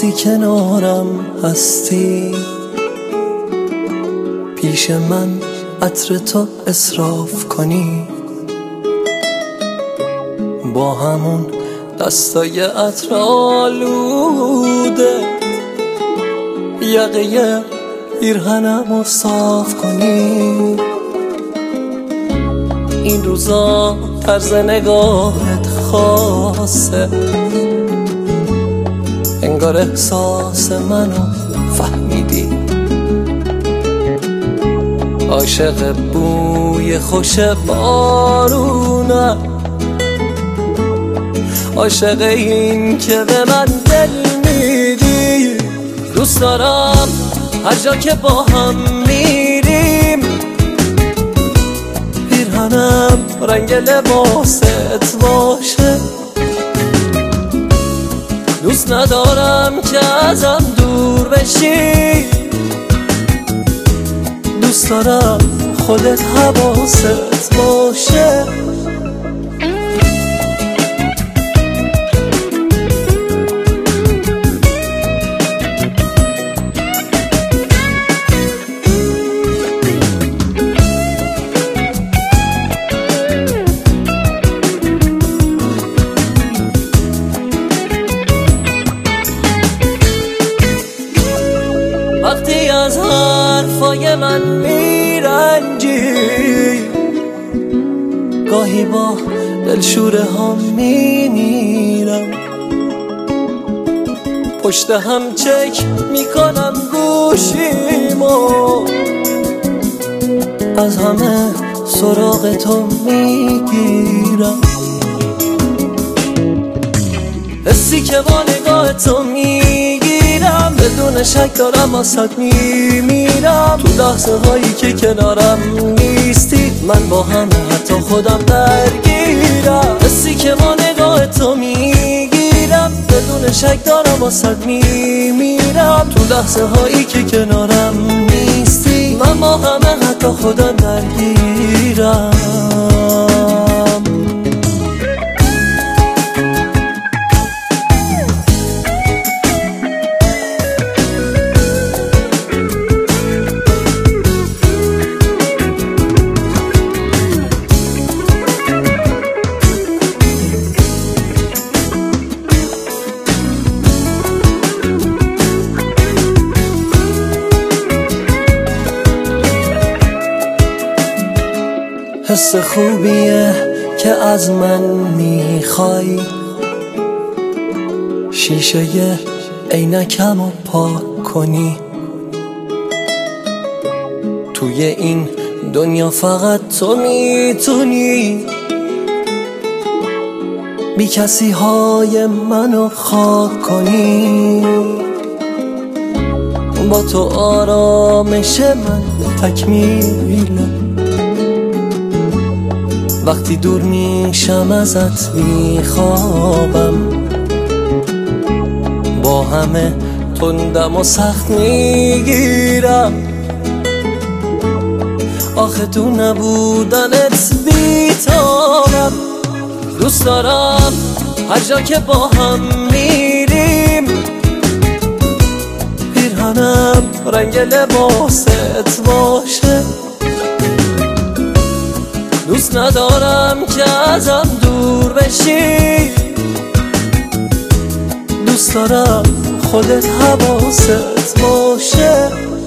وقتی کنارم هستی، پیش من عطر تو اصراف کنی، با همون دستای عطر آلوده یقه پیرهنمو صاف کنی. این روزا طرز نگاهت خاصه، انگار احساس منو فهمیدی، عاشق بوی خوش بارونه، عاشق این که به من دل میدی. دوست دارم هر جا که با هم میریم، پیرهنم رنگ لباست باشه. دوست ندارم که ازم دور بشی، دوست دارم خودت حواست باشه. وقتی از حرفای من میرنجی، گاهی با دلشوره ها میمیرم، پشت هم چک میکنم گوشیمو، از همه سراغ تو میگیرم. حسی که با نگاه تو میگیرم، بدون شک دارم واسد میمیرم. تو لحظه هایی که کنارم نیستی، من با همه حتی خودم درگیرم. حسی که با نگاه تو میگیرم، بدون شک دارم واسد میمیرم. تو لحظه هایی که کنارم نیستی، من با همه حتی خودم درگیرم. حس خوبیه که از من میخوای، شیشه عینکمو پاک کنی. توی این دنیا فقط تو میتونی بی کسی های منو خاک کنی. با تو آرامش من تکمیله، وقتی دور میشم ازت میخوابم، با همه تندم و سخت میگیرم. آخه تو نبودنت بی‌تابم. دوست دارم هر جا که با هم میریم، پیرهنم رنگ لباست باشه. دوست ندارم که ازم دور بشی، دوست دارم خودت حواست باشه.